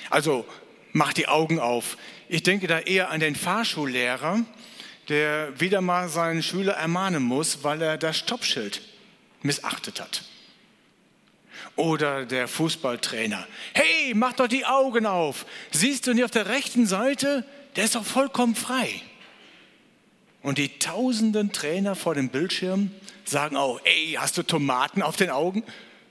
Also mach die Augen auf. Ich denke da eher an den Fahrschullehrer, der wieder mal seinen Schüler ermahnen muss, weil er das Stoppschild missachtet hat. Oder der Fußballtrainer. Hey, mach doch die Augen auf. Siehst du nicht auf der rechten Seite? Der ist doch vollkommen frei. Und die tausenden Trainer vor dem Bildschirm sagen auch, ey, hast du Tomaten auf den Augen?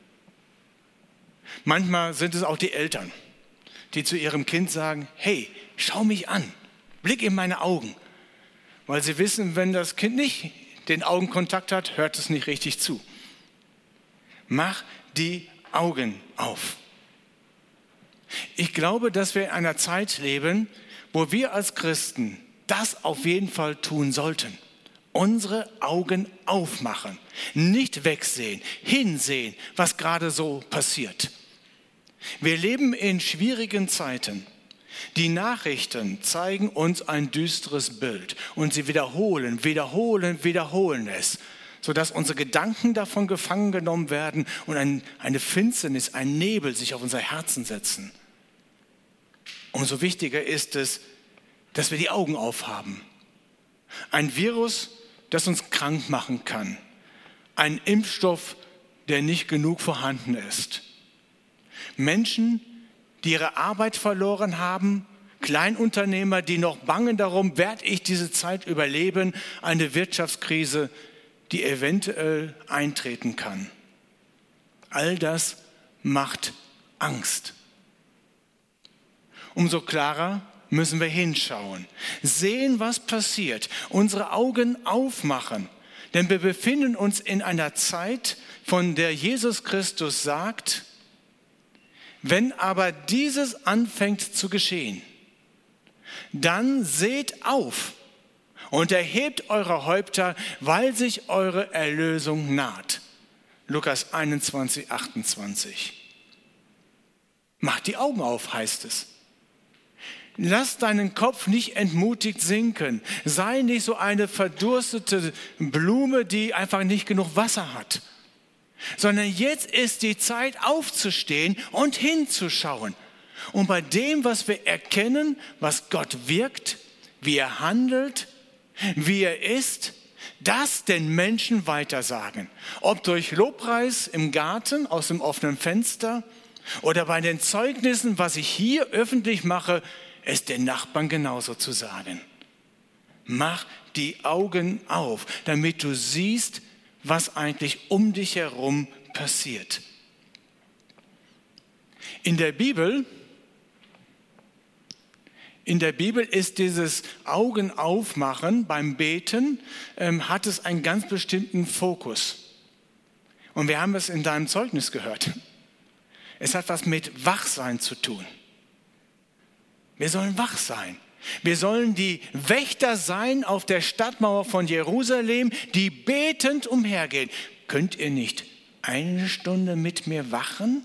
Manchmal sind es auch die Eltern, die zu ihrem Kind sagen, hey, schau mich an, blick in meine Augen. Weil sie wissen, wenn das Kind nicht den Augenkontakt hat, hört es nicht richtig zu. Mach die Augen auf. Ich glaube, dass wir in einer Zeit leben, wo wir als Christen das auf jeden Fall tun sollten. Unsere Augen aufmachen, nicht wegsehen, hinsehen, was gerade so passiert. Wir leben in schwierigen Zeiten. Die Nachrichten zeigen uns ein düsteres Bild und sie wiederholen es, sodass unsere Gedanken davon gefangen genommen werden und eine Finsternis, ein Nebel sich auf unser Herzen setzen. Umso wichtiger ist es, dass wir die Augen aufhaben. Ein Virus, das uns krank machen kann. Ein Impfstoff, der nicht genug vorhanden ist. Menschen, die ihre Arbeit verloren haben, Kleinunternehmer, die noch bangen darum, werde ich diese Zeit überleben, eine Wirtschaftskrise, die eventuell eintreten kann. All das macht Angst. Umso klarer müssen wir hinschauen, sehen, was passiert, unsere Augen aufmachen. Denn wir befinden uns in einer Zeit, von der Jesus Christus sagt, wenn aber dieses anfängt zu geschehen, dann seht auf und erhebt eure Häupter, weil sich eure Erlösung naht. Lukas 21, 28. Mach die Augen auf, heißt es. Lass deinen Kopf nicht entmutigt sinken. Sei nicht so eine verdurstete Blume, die einfach nicht genug Wasser hat. Sondern jetzt ist die Zeit aufzustehen und hinzuschauen. Und bei dem, was wir erkennen, was Gott wirkt, wie er handelt, wie er ist, das den Menschen weitersagen. Ob durch Lobpreis im Garten, aus dem offenen Fenster oder bei den Zeugnissen, was ich hier öffentlich mache, es den Nachbarn genauso zu sagen. Mach die Augen auf, damit du siehst, was eigentlich um dich herum passiert. In der Bibel ist dieses Augen aufmachen beim Beten, hat es einen ganz bestimmten Fokus. Und wir haben es in deinem Zeugnis gehört. Es hat was mit Wachsein zu tun. Wir sollen wach sein. Wir sollen die Wächter sein auf der Stadtmauer von Jerusalem, die betend umhergehen. Könnt ihr nicht eine Stunde mit mir wachen?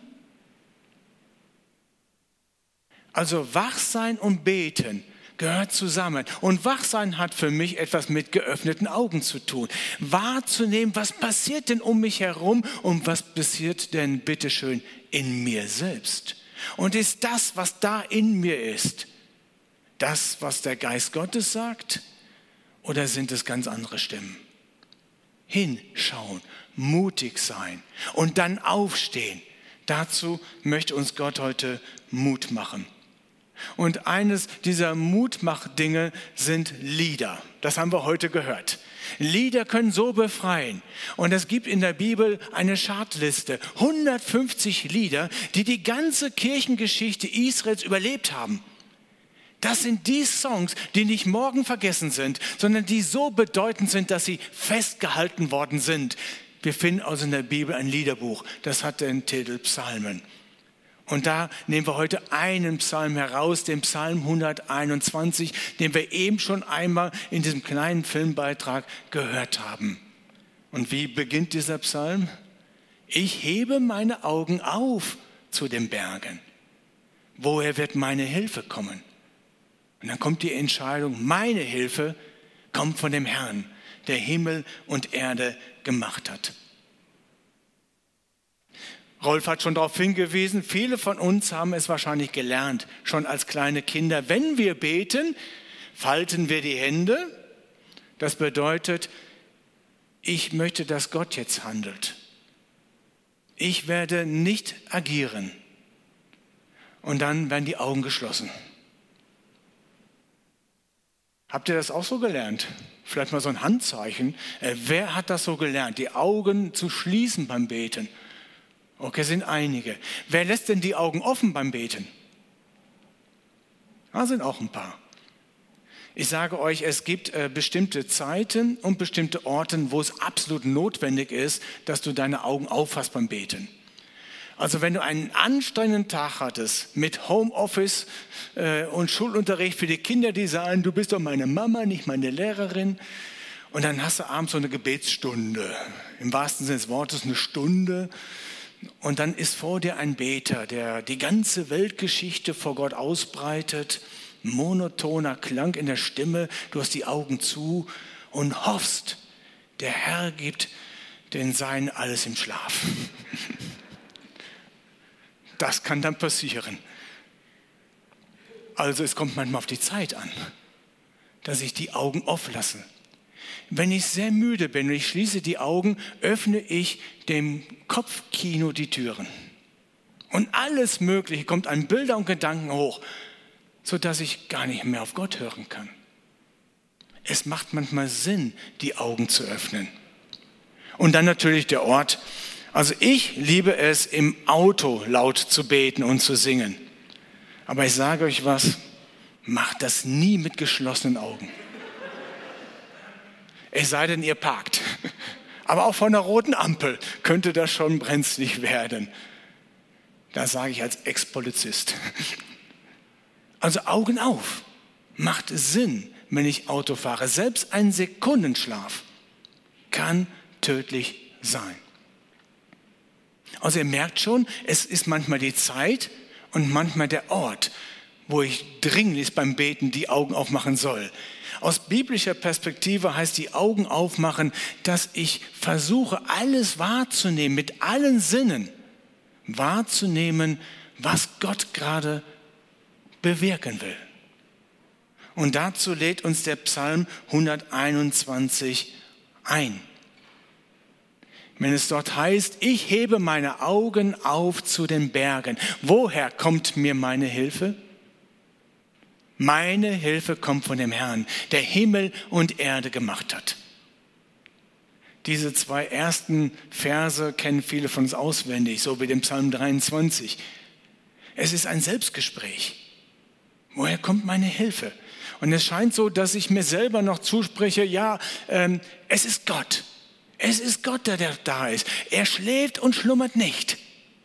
Also Wachsein und Beten gehört zusammen. Und Wachsein hat für mich etwas mit geöffneten Augen zu tun. Wahrzunehmen, was passiert denn um mich herum und was passiert denn bitteschön in mir selbst. Und ist das, was da in mir ist, das, was der Geist Gottes sagt? Oder sind es ganz andere Stimmen? Hinschauen, mutig sein und dann aufstehen. Dazu möchte uns Gott heute Mut machen. Und eines dieser Mutmachdinge sind Lieder. Das haben wir heute gehört. Lieder können so befreien. Und es gibt in der Bibel eine Chartliste, 150 Lieder, die die ganze Kirchengeschichte Israels überlebt haben. Das sind die Songs, die nicht morgen vergessen sind, sondern die so bedeutend sind, dass sie festgehalten worden sind. Wir finden also in der Bibel ein Liederbuch, das hat den Titel Psalmen. Und da nehmen wir heute einen Psalm heraus, den Psalm 121, den wir eben schon einmal in diesem kleinen Filmbeitrag gehört haben. Und wie beginnt dieser Psalm? Ich hebe meine Augen auf zu den Bergen. Woher wird meine Hilfe kommen? Und dann kommt die Entscheidung, meine Hilfe kommt von dem Herrn, der Himmel und Erde gemacht hat. Rolf hat schon darauf hingewiesen, viele von uns haben es wahrscheinlich gelernt, schon als kleine Kinder. Wenn wir beten, falten wir die Hände. Das bedeutet, ich möchte, dass Gott jetzt handelt. Ich werde nicht agieren. Und dann werden die Augen geschlossen. Habt ihr das auch so gelernt? Vielleicht mal so ein Handzeichen. Wer hat das so gelernt, die Augen zu schließen beim Beten? Okay, sind einige. Wer lässt denn die Augen offen beim Beten? Da sind auch ein paar. Ich sage euch, es gibt bestimmte Zeiten und bestimmte Orte, wo es absolut notwendig ist, dass du deine Augen aufhast beim Beten. Also wenn du einen anstrengenden Tag hattest mit Homeoffice und Schulunterricht für die Kinder, die sagen, du bist doch meine Mama, nicht meine Lehrerin. Und dann hast du abends so eine Gebetsstunde, im wahrsten Sinne des Wortes eine Stunde. Und dann ist vor dir ein Beter, der die ganze Weltgeschichte vor Gott ausbreitet, monotoner Klang in der Stimme, du hast die Augen zu und hoffst, der Herr gibt den Seinen alles im Schlaf. Das kann dann passieren. Also es kommt manchmal auf die Zeit an, dass ich die Augen offen lasse. Wenn ich sehr müde bin und ich schließe die Augen, öffne ich dem Kopfkino die Türen. Und alles Mögliche kommt an Bilder und Gedanken hoch, sodass ich gar nicht mehr auf Gott hören kann. Es macht manchmal Sinn, die Augen zu öffnen. Und dann natürlich der Ort. Also ich liebe es, im Auto laut zu beten und zu singen. Aber ich sage euch was, macht das nie mit geschlossenen Augen. Es sei denn, ihr parkt. Aber auch von der roten Ampel könnte das schon brenzlig werden. Das sage ich als Ex-Polizist. Also Augen auf. Macht Sinn, wenn ich Auto fahre. Selbst ein Sekundenschlaf kann tödlich sein. Also ihr merkt schon, es ist manchmal die Zeit und manchmal der Ort, wo ich dringlich beim Beten die Augen aufmachen soll. Aus biblischer Perspektive heißt die Augen aufmachen, dass ich versuche, alles wahrzunehmen, mit allen Sinnen wahrzunehmen, was Gott gerade bewirken will. Und dazu lädt uns der Psalm 121 ein. Wenn es dort heißt, ich hebe meine Augen auf zu den Bergen. Woher kommt mir meine Hilfe? Meine Hilfe kommt von dem Herrn, der Himmel und Erde gemacht hat. Diese zwei ersten Verse kennen viele von uns auswendig, so wie den Psalm 23. Es ist ein Selbstgespräch. Woher kommt meine Hilfe? Und es scheint so, dass ich mir selber noch zuspreche, es ist Gott. Es ist Gott, der da ist. Er schläft und schlummert nicht.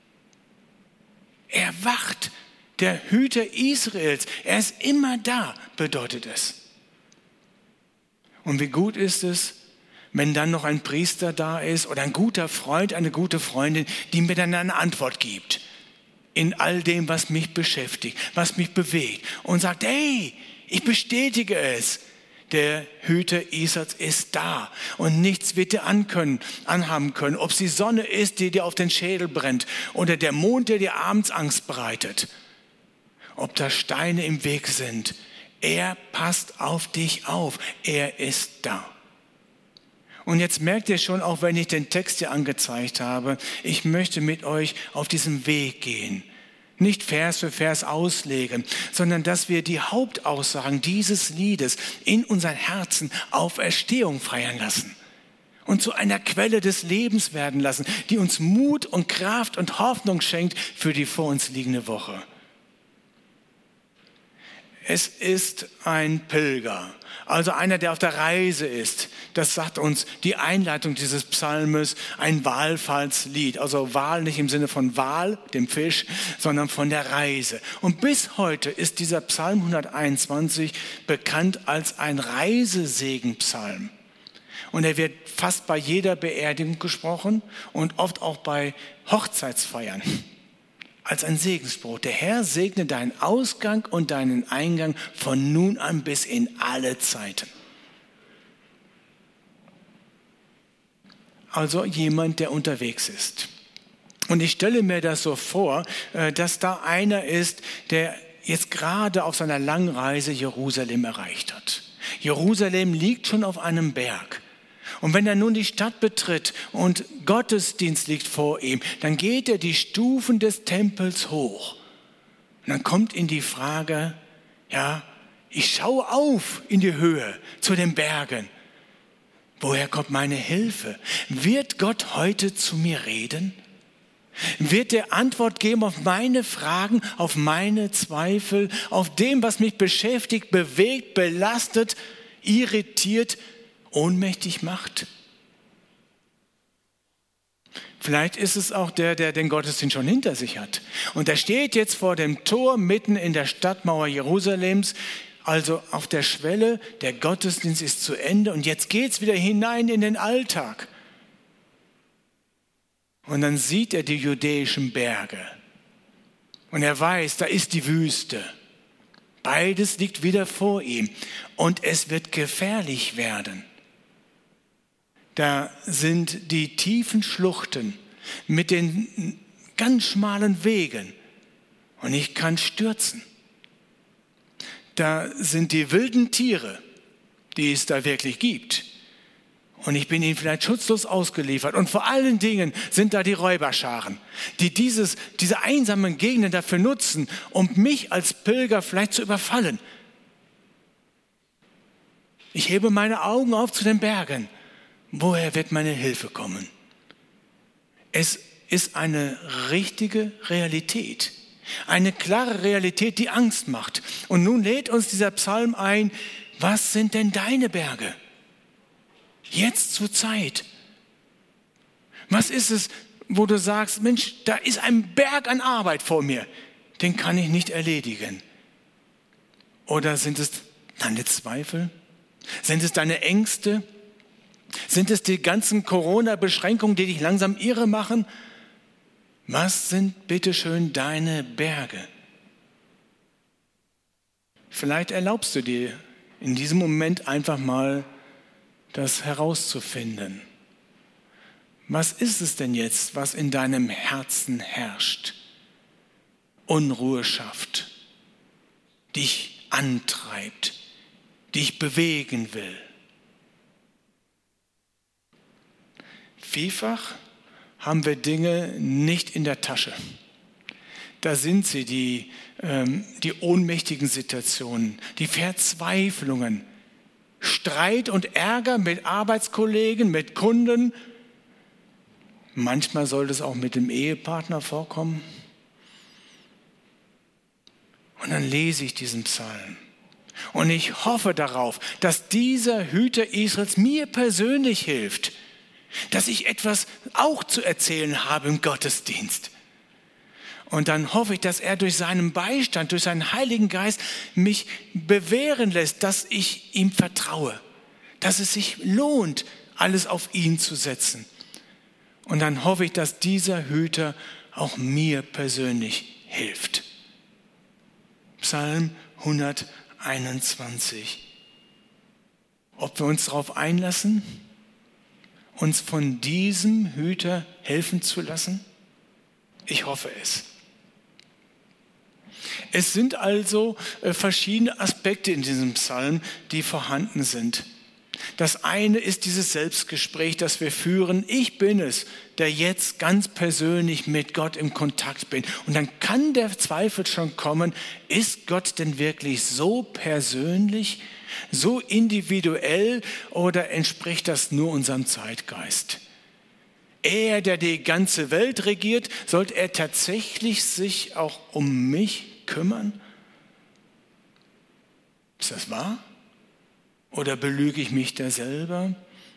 Er wacht. Der Hüter Israels, er ist immer da, bedeutet es. Und wie gut ist es, wenn dann noch ein Priester da ist oder ein guter Freund, eine gute Freundin, die mir dann eine Antwort gibt in all dem, was mich beschäftigt, was mich bewegt und sagt, hey, ich bestätige es. Der Hüter Israels ist da und nichts wird dir anhaben können. Ob es die Sonne ist, die dir auf den Schädel brennt oder der Mond, der dir abends Angst bereitet. Ob da Steine im Weg sind. Er passt auf dich auf. Er ist da. Und jetzt merkt ihr schon, auch wenn ich den Text hier angezeigt habe, ich möchte mit euch auf diesem Weg gehen. Nicht Vers für Vers auslegen, sondern dass wir die Hauptaussagen dieses Liedes in unseren Herzen Auferstehung feiern lassen. Und zu einer Quelle des Lebens werden lassen, die uns Mut und Kraft und Hoffnung schenkt für die vor uns liegende Woche. Es ist ein Pilger, also einer, der auf der Reise ist. Das sagt uns die Einleitung dieses Psalmes, ein Wallfahrtslied. Also Wal nicht im Sinne von Wal, dem Fisch, sondern von der Reise. Und bis heute ist dieser Psalm 121 bekannt als ein Reisesegenpsalm. Und er wird fast bei jeder Beerdigung gesprochen und oft auch bei Hochzeitsfeiern. Als ein Segensspruch. Der Herr segne deinen Ausgang und deinen Eingang von nun an bis in alle Zeiten. Also jemand, der unterwegs ist. Und ich stelle mir das so vor, dass da einer ist, der jetzt gerade auf seiner langen Reise Jerusalem erreicht hat. Jerusalem liegt schon auf einem Berg. Und wenn er nun die Stadt betritt und Gottesdienst liegt vor ihm, dann geht er die Stufen des Tempels hoch. Und dann kommt ihm die Frage, ja, ich schaue auf in die Höhe zu den Bergen. Woher kommt meine Hilfe? Wird Gott heute zu mir reden? Wird er Antwort geben auf meine Fragen, auf meine Zweifel, auf dem, was mich beschäftigt, bewegt, belastet, irritiert, ohnmächtig macht? Vielleicht ist es auch der den Gottesdienst schon hinter sich hat. Und er steht jetzt vor dem Tor mitten in der Stadtmauer Jerusalems, also auf der Schwelle, der Gottesdienst ist zu Ende und jetzt geht es wieder hinein in den Alltag. Und dann sieht er die judäischen Berge und er weiß, da ist die Wüste. Beides liegt wieder vor ihm und es wird gefährlich werden. Da sind die tiefen Schluchten mit den ganz schmalen Wegen und ich kann stürzen. Da sind die wilden Tiere, die es da wirklich gibt. Und ich bin ihnen vielleicht schutzlos ausgeliefert. Und vor allen Dingen sind da die Räuberscharen, die diese einsamen Gegenden dafür nutzen, um mich als Pilger vielleicht zu überfallen. Ich hebe meine Augen auf zu den Bergen. Woher wird meine Hilfe kommen? Es ist eine richtige Realität. Eine klare Realität, die Angst macht. Und nun lädt uns dieser Psalm ein, was sind denn deine Berge? Jetzt zur Zeit. Was ist es, wo du sagst, Mensch, da ist ein Berg an Arbeit vor mir, den kann ich nicht erledigen? Oder sind es deine Zweifel? Sind es deine Ängste? Sind es die ganzen Corona-Beschränkungen, die dich langsam irre machen? Was sind bitteschön deine Berge? Vielleicht erlaubst du dir in diesem Moment einfach mal, das herauszufinden. Was ist es denn jetzt, was in deinem Herzen herrscht, Unruhe schafft, dich antreibt, dich bewegen will? Vielfach haben wir Dinge nicht in der Tasche. Da sind sie, die ohnmächtigen Situationen, die Verzweiflungen, Streit und Ärger mit Arbeitskollegen, mit Kunden. Manchmal soll das auch mit dem Ehepartner vorkommen. Und dann lese ich diesen Psalm. Und ich hoffe darauf, dass dieser Hüter Israels mir persönlich hilft, dass ich etwas auch zu erzählen habe im Gottesdienst. Und dann hoffe ich, dass er durch seinen Beistand, durch seinen Heiligen Geist mich bewähren lässt, dass ich ihm vertraue, dass es sich lohnt, alles auf ihn zu setzen. Und dann hoffe ich, dass dieser Hüter auch mir persönlich hilft. Psalm 121. Ob wir uns darauf einlassen, uns von diesem Hüter helfen zu lassen? Ich hoffe es. Es sind also verschiedene Aspekte in diesem Psalm, die vorhanden sind. Das eine ist dieses Selbstgespräch, das wir führen. Ich bin es, der jetzt ganz persönlich mit Gott im Kontakt bin. Und dann kann der Zweifel schon kommen, ist Gott denn wirklich so persönlich, so individuell oder entspricht das nur unserem Zeitgeist? Er, der die ganze Welt regiert, sollte er tatsächlich sich auch um mich kümmern? Ist das wahr? Oder belüge ich mich da selber?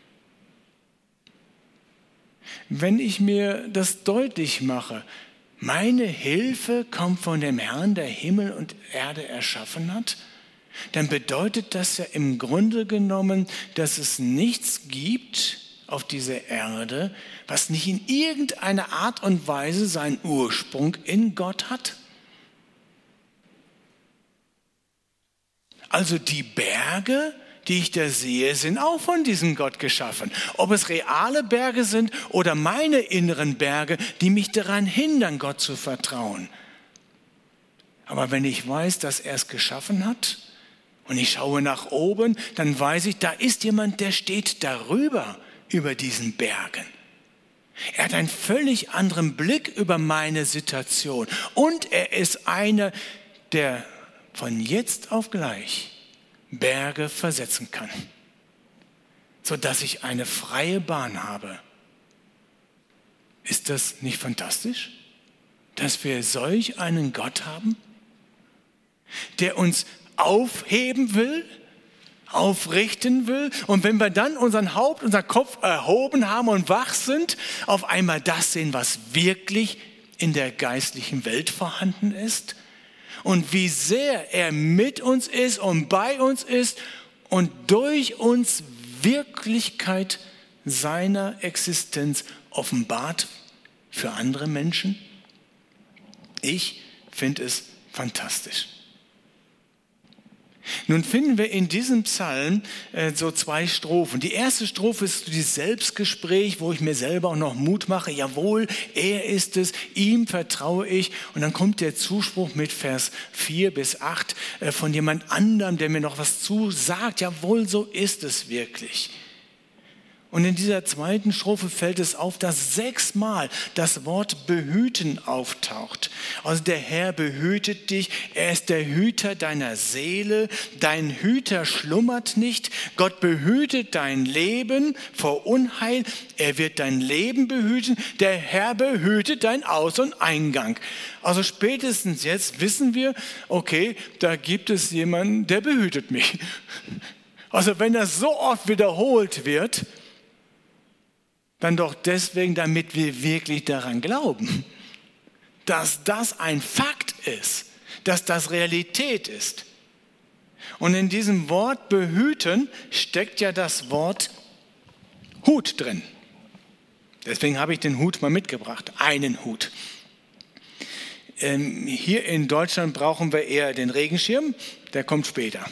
Wenn ich mir das deutlich mache, meine Hilfe kommt von dem Herrn, der Himmel und Erde erschaffen hat, dann bedeutet das ja im Grunde genommen, dass es nichts gibt auf dieser Erde, was nicht in irgendeiner Art und Weise seinen Ursprung in Gott hat. Also die Berge, die ich da sehe, sind auch von diesem Gott geschaffen. Ob es reale Berge sind oder meine inneren Berge, die mich daran hindern, Gott zu vertrauen. Aber wenn ich weiß, dass er es geschaffen hat und ich schaue nach oben, dann weiß ich, da ist jemand, der steht darüber, über diesen Bergen. Er hat einen völlig anderen Blick über meine Situation. Und er ist einer, der von jetzt auf gleich Berge versetzen kann, sodass ich eine freie Bahn habe. Ist das nicht fantastisch, dass wir solch einen Gott haben, der uns aufheben will, aufrichten will, und wenn wir dann unseren Kopf erhoben haben und wach sind, auf einmal das sehen, was wirklich in der geistlichen Welt vorhanden ist und wie sehr er mit uns ist und bei uns ist und durch uns Wirklichkeit seiner Existenz offenbart für andere Menschen. Ich finde es fantastisch. Nun finden wir in diesem Psalm so 2 Strophen. Die erste Strophe ist dieses Selbstgespräch, wo ich mir selber auch noch Mut mache. Jawohl, er ist es, ihm vertraue ich. Und dann kommt der Zuspruch mit Vers 4 bis 8 von jemand anderem, der mir noch was zusagt. Jawohl, so ist es wirklich. Und in dieser zweiten Strophe fällt es auf, dass 6-mal das Wort behüten auftaucht. Also der Herr behütet dich, er ist der Hüter deiner Seele, dein Hüter schlummert nicht, Gott behütet dein Leben vor Unheil, er wird dein Leben behüten, der Herr behütet dein Aus- und Eingang. Also spätestens jetzt wissen wir, okay, da gibt es jemanden, der behütet mich. Also wenn das so oft wiederholt wird, dann doch deswegen, damit wir wirklich daran glauben, dass das ein Fakt ist, dass das Realität ist. Und in diesem Wort behüten steckt ja das Wort Hut drin. Deswegen habe ich den Hut mal mitgebracht, einen Hut. Hier in Deutschland brauchen wir eher den Regenschirm, der kommt später.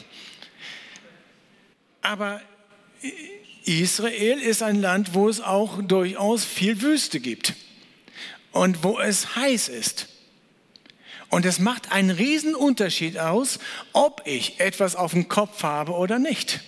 Aber Israel ist ein Land, wo es auch durchaus viel Wüste gibt und wo es heiß ist. Und es macht einen riesen Unterschied aus, ob ich etwas auf dem Kopf habe oder nicht.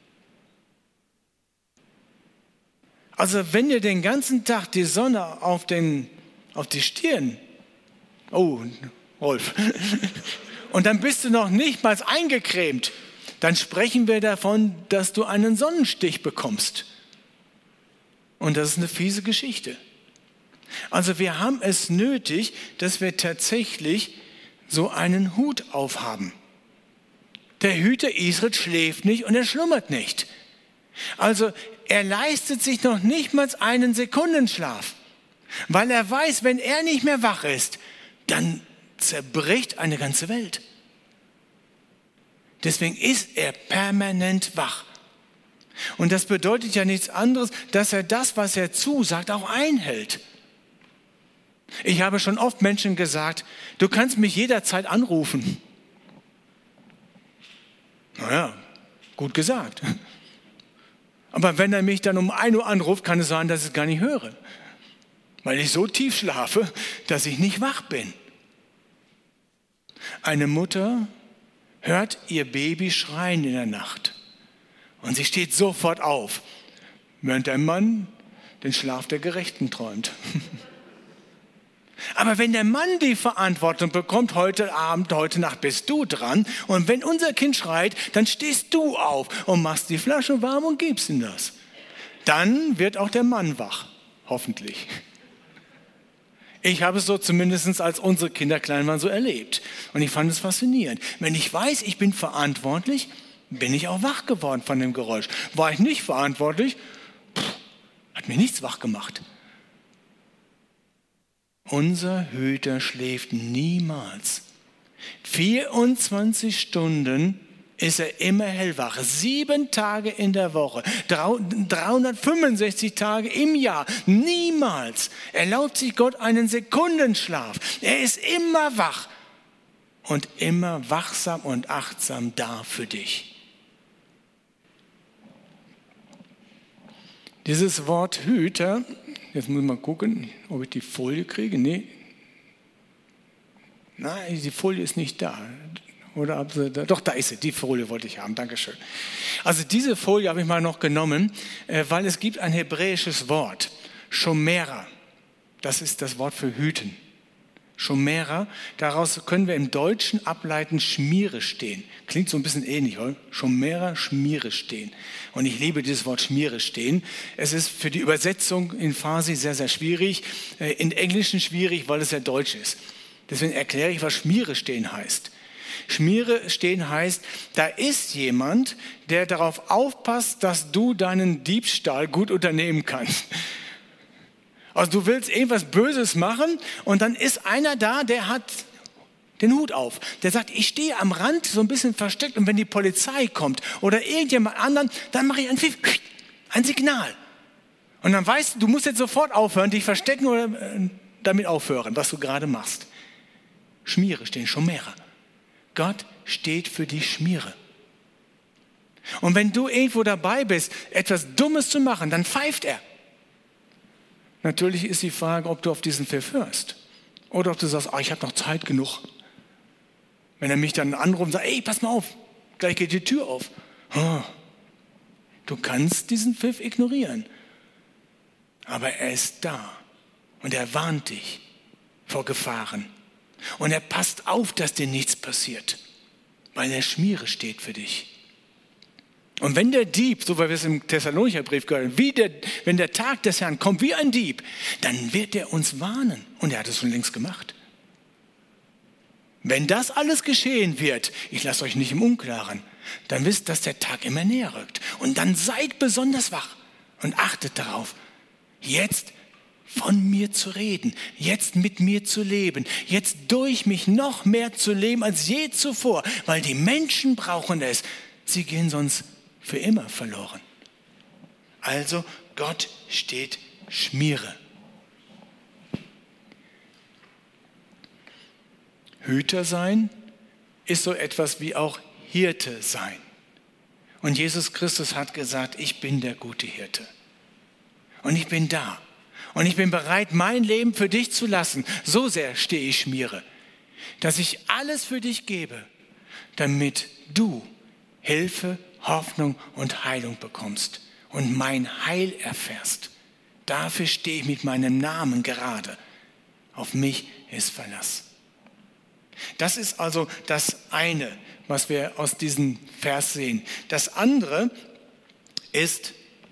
Also wenn dir den ganzen Tag die Sonne auf die Stirn, oh Rolf, und dann bist du noch nicht mal eingecremt, dann sprechen wir davon, dass du einen Sonnenstich bekommst. Und das ist eine fiese Geschichte. Also wir haben es nötig, dass wir tatsächlich so einen Hut aufhaben. Der Hüter Israel schläft nicht und er schlummert nicht. Also er leistet sich noch nicht mal einen Sekundenschlaf, weil er weiß, wenn er nicht mehr wach ist, dann zerbricht eine ganze Welt. Deswegen ist er permanent wach. Und das bedeutet ja nichts anderes, dass er das, was er zusagt, auch einhält. Ich habe schon oft Menschen gesagt, du kannst mich jederzeit anrufen. Naja, gut gesagt. Aber wenn er mich dann um 1 Uhr anruft, kann es sein, dass ich es gar nicht höre. Weil ich so tief schlafe, dass ich nicht wach bin. Eine Mutter hört ihr Baby schreien in der Nacht und sie steht sofort auf, während der Mann den Schlaf der Gerechten träumt. Aber wenn der Mann die Verantwortung bekommt, heute Abend, heute Nacht bist du dran, und wenn unser Kind schreit, dann stehst du auf und machst die Flasche warm und gibst ihm das. Dann wird auch der Mann wach, hoffentlich. Ich habe es so zumindest, als unsere Kinder klein waren, so erlebt. Und ich fand es faszinierend. Wenn ich weiß, ich bin verantwortlich, bin ich auch wach geworden von dem Geräusch. War ich nicht verantwortlich, hat mir nichts wach gemacht. Unser Hüter schläft niemals. 24 Stunden ist er immer hellwach. 7 Tage in der Woche, 365 Tage im Jahr. Niemals erlaubt sich Gott einen Sekundenschlaf. Er ist immer wach und immer wachsam und achtsam da für dich. Dieses Wort Hüter, jetzt muss ich mal gucken, ob ich die Folie kriege. Nee. Nein, die Folie ist nicht da. Oder doch, da ist sie, die Folie wollte ich haben, Dankeschön. Also diese Folie habe ich mal noch genommen, weil es gibt ein hebräisches Wort, Shomera. Das ist das Wort für hüten. Shomera, daraus können wir im Deutschen ableiten, Schmiere stehen. Klingt so ein bisschen ähnlich, oder? Shomera, Schmiere stehen. Und ich liebe dieses Wort Schmiere stehen. Es ist für die Übersetzung in Farsi sehr, sehr schwierig, in Englischen schwierig, weil es ja Deutsch ist. Deswegen erkläre ich, was Schmiere stehen heißt. Schmiere stehen heißt, da ist jemand, der darauf aufpasst, dass du deinen Diebstahl gut unternehmen kannst. Also du willst irgendwas Böses machen und dann ist einer da, der hat den Hut auf. Der sagt, ich stehe am Rand so ein bisschen versteckt und wenn die Polizei kommt oder irgendjemand anderen, dann mache ich ein Signal. Und dann weißt du, du musst jetzt sofort aufhören, dich verstecken oder damit aufhören, was du gerade machst. Schmiere stehen, Shomera. Gott steht für die Schmiere. Und wenn du irgendwo dabei bist, etwas Dummes zu machen, dann pfeift er. Natürlich ist die Frage, ob du auf diesen Pfiff hörst. Oder ob du sagst, ich habe noch Zeit genug. Wenn er mich dann anruft und sagt, ey, pass mal auf, gleich geht die Tür auf. Du kannst diesen Pfiff ignorieren. Aber er ist da und er warnt dich vor Gefahren. Und er passt auf, dass dir nichts passiert, weil er Schmiere steht für dich. Und wenn der Dieb, so wie wir es im Thessalonicher Brief gehört haben, wenn der Tag des Herrn kommt wie ein Dieb, dann wird er uns warnen. Und er hat es schon längst gemacht. Wenn das alles geschehen wird, ich lasse euch nicht im Unklaren, dann wisst, dass der Tag immer näher rückt. Und dann seid besonders wach und achtet darauf, jetzt von mir zu reden, jetzt mit mir zu leben, jetzt durch mich noch mehr zu leben als je zuvor, weil die Menschen brauchen es. Sie gehen sonst für immer verloren. Also Gott steht Schmiere. Hüter sein ist so etwas wie auch Hirte sein. Und Jesus Christus hat gesagt, ich bin der gute Hirte. Und ich bin da. Und ich bin bereit, mein Leben für dich zu lassen. So sehr stehe ich Schmiere, dass ich alles für dich gebe, damit du Hilfe, Hoffnung und Heilung bekommst und mein Heil erfährst. Dafür stehe ich mit meinem Namen gerade. Auf mich ist Verlass. Das ist also das eine, was wir aus diesem Vers sehen. Das andere ist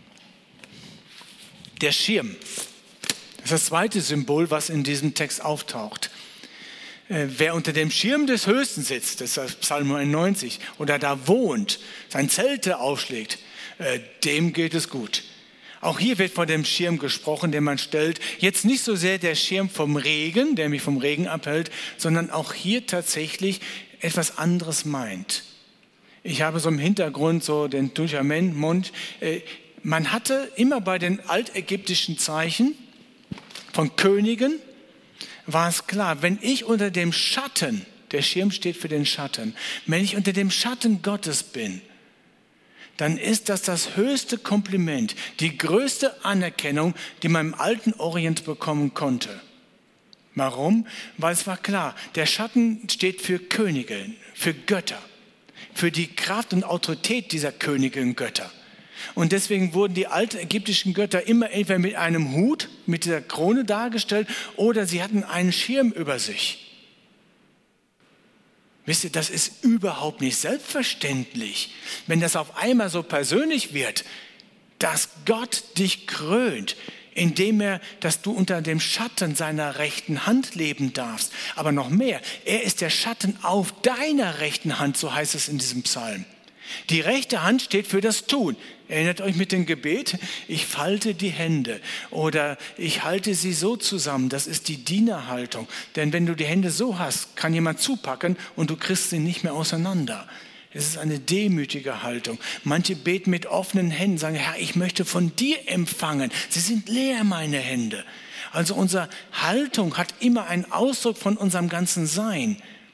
der Schirm. Das ist das zweite Symbol, was in diesem Text auftaucht. Wer unter dem Schirm des Höchsten sitzt, das ist Psalm 99, oder da wohnt, sein Zelte aufschlägt, dem geht es gut. Auch hier wird von dem Schirm gesprochen, den man stellt. Jetzt nicht so sehr der Schirm vom Regen, der mich vom Regen abhält, sondern auch hier tatsächlich etwas anderes meint. Ich habe so im Hintergrund so den Tuchament-Mund. Man hatte immer bei den altägyptischen Zeichen von Königen, war es klar, wenn ich unter dem Schatten, der Schirm steht für den Schatten, wenn ich unter dem Schatten Gottes bin, dann ist das höchste Kompliment, die größte Anerkennung, die man im alten Orient bekommen konnte. Warum? Weil es war klar, der Schatten steht für Könige, für Götter, für die Kraft und Autorität dieser Könige und Götter. Und deswegen wurden die alten ägyptischen Götter immer entweder mit einem Hut, mit dieser Krone dargestellt oder sie hatten einen Schirm über sich. Wisst ihr, das ist überhaupt nicht selbstverständlich, wenn das auf einmal so persönlich wird, dass Gott dich krönt, dass du unter dem Schatten seiner rechten Hand leben darfst. Aber noch mehr, er ist der Schatten auf deiner rechten Hand, so heißt es in diesem Psalm. Die rechte Hand steht für das Tun. Erinnert euch mit dem Gebet, ich falte die Hände oder ich halte sie so zusammen. Das ist die Dienerhaltung. Denn wenn du die Hände so hast, kann jemand zupacken und du kriegst sie nicht mehr auseinander. Es ist eine demütige Haltung. Manche beten mit offenen Händen, sagen, Herr, ich möchte von dir empfangen. Sie sind leer, meine Hände. Also unsere Haltung hat immer einen Ausdruck von unserem ganzen Sein.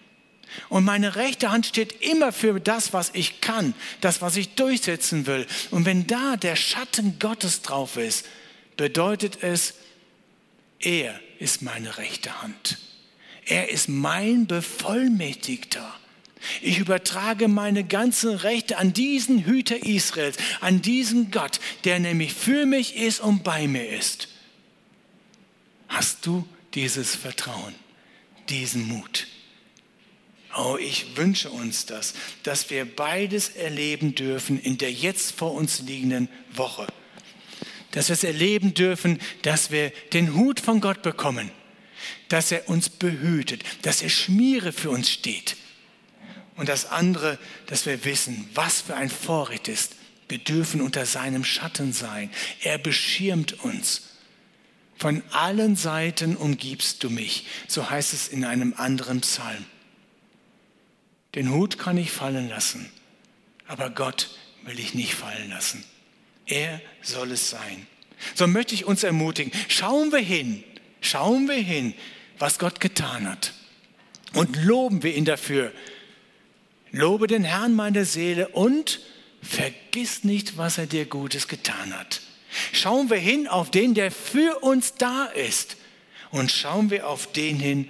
Und meine rechte Hand steht immer für das, was ich kann, das, was ich durchsetzen will. Und wenn da der Schatten Gottes drauf ist, bedeutet es, er ist meine rechte Hand. Er ist mein Bevollmächtigter. Ich übertrage meine ganzen Rechte an diesen Hüter Israels, an diesen Gott, der nämlich für mich ist und bei mir ist. Hast du dieses Vertrauen, diesen Mut? Oh, ich wünsche uns das, dass wir beides erleben dürfen in der jetzt vor uns liegenden Woche. Dass wir es erleben dürfen, dass wir den Hut von Gott bekommen, dass er uns behütet, dass er Schmiere für uns steht. Und das andere, dass wir wissen, was für ein Vorrecht ist. Wir dürfen unter seinem Schatten sein. Er beschirmt uns. Von allen Seiten umgibst du mich. So heißt es in einem anderen Psalm. Den Hut kann ich fallen lassen, aber Gott will ich nicht fallen lassen. Er soll es sein. So möchte ich uns ermutigen, schauen wir hin, was Gott getan hat. Und loben wir ihn dafür. Lobe den Herrn, meine Seele, und vergiss nicht, was er dir Gutes getan hat. Schauen wir hin auf den, der für uns da ist. Und schauen wir auf den hin,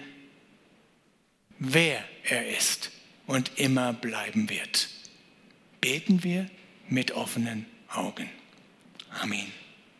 wer er ist und immer bleiben wird. Beten wir mit offenen Augen. Amen.